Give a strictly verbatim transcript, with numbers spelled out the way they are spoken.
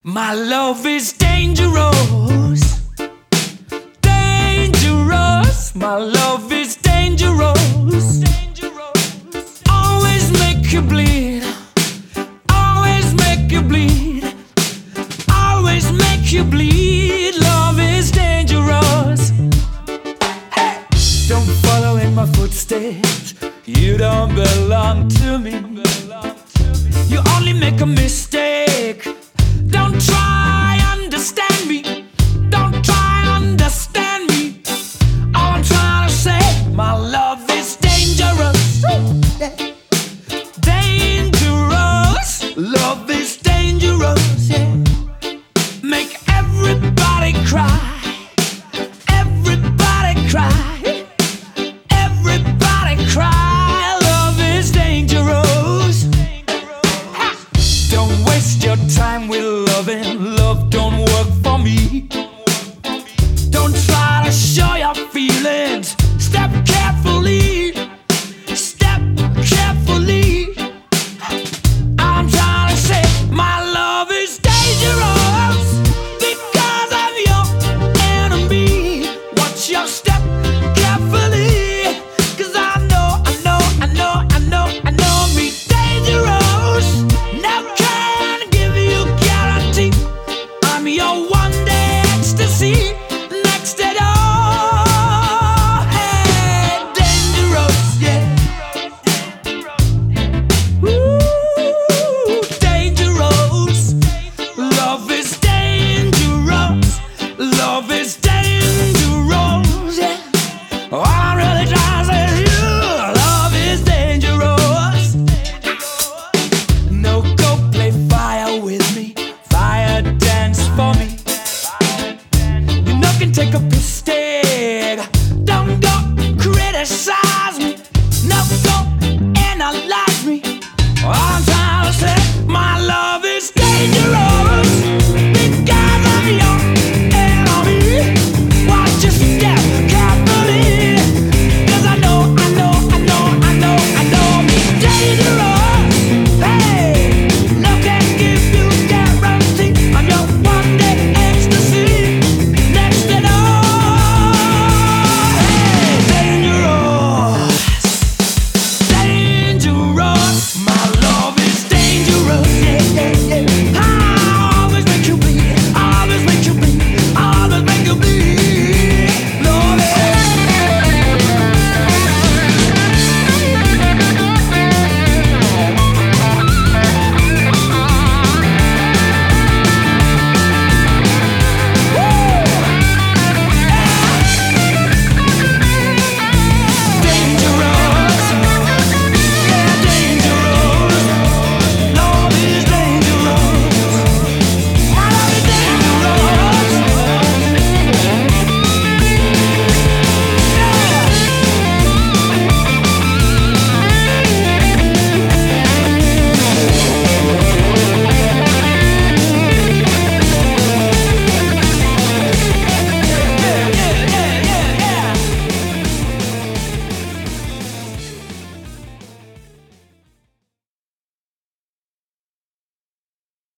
My love is dangerous, dangerous. My love is dangerous. Always make you bleed, always make you bleed, always make you bleed. Love is dangerous. Hey! Don't follow in my footsteps. You don't belong to me. You only make a mistake